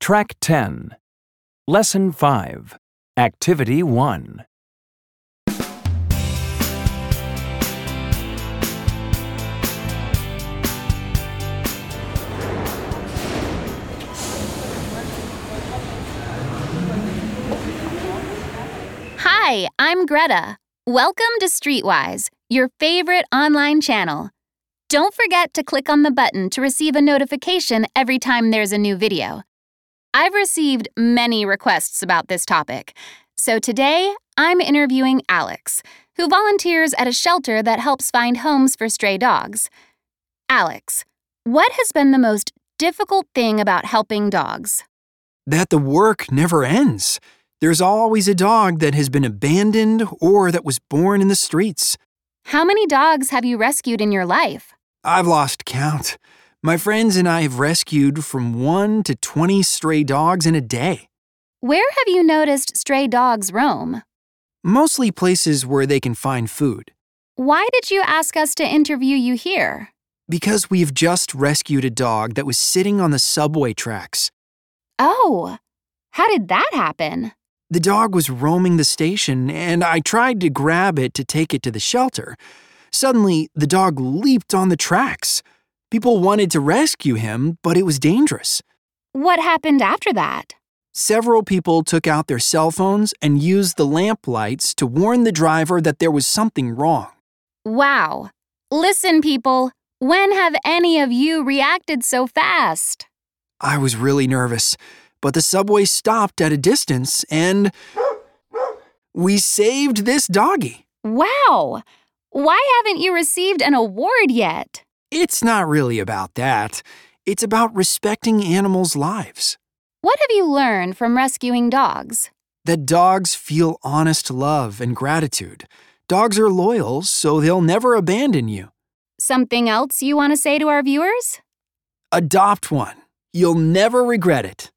Track 10. Lesson 5. Activity 1. Hi, I'm Greta. Welcome to Streetwise, your favorite online channel. Don't forget to click on the button to receive a notification every time there's a new video. I've received many requests about this topic, so today I'm interviewing Alex, who volunteers at a shelter that helps find homes for stray dogs. Alex, what has been the most difficult thing about helping dogs? That the work never ends. There's always a dog that has been abandoned or that was born in the streets. How many dogs have you rescued in your life? I've lost count. My friends and I have rescued from 1 to 20 stray dogs in a day. Where have you noticed stray dogs roam? Mostly places where they can find food. Why did you ask us to interview you here? Because we've just rescued a dog that was sitting on the subway tracks. Oh, how did that happen? The dog was roaming the station, and I tried to grab it to take it to the shelter. Suddenly, the dog leaped on the tracks. People wanted to rescue him, but it was dangerous. What happened after that? Several people took out their cell phones and used the lamp lights to warn the driver that there was something wrong. Wow. Listen, people, when have any of you reacted so fast? I was really nervous, but the subway stopped at a distance and we saved this doggie. Wow. Why haven't you received an award yet? It's not really about that. It's about respecting animals' lives. What have you learned from rescuing dogs? That dogs feel honest love and gratitude. Dogs are loyal, so they'll never abandon you. Something else you want to say to our viewers? Adopt one. You'll never regret it.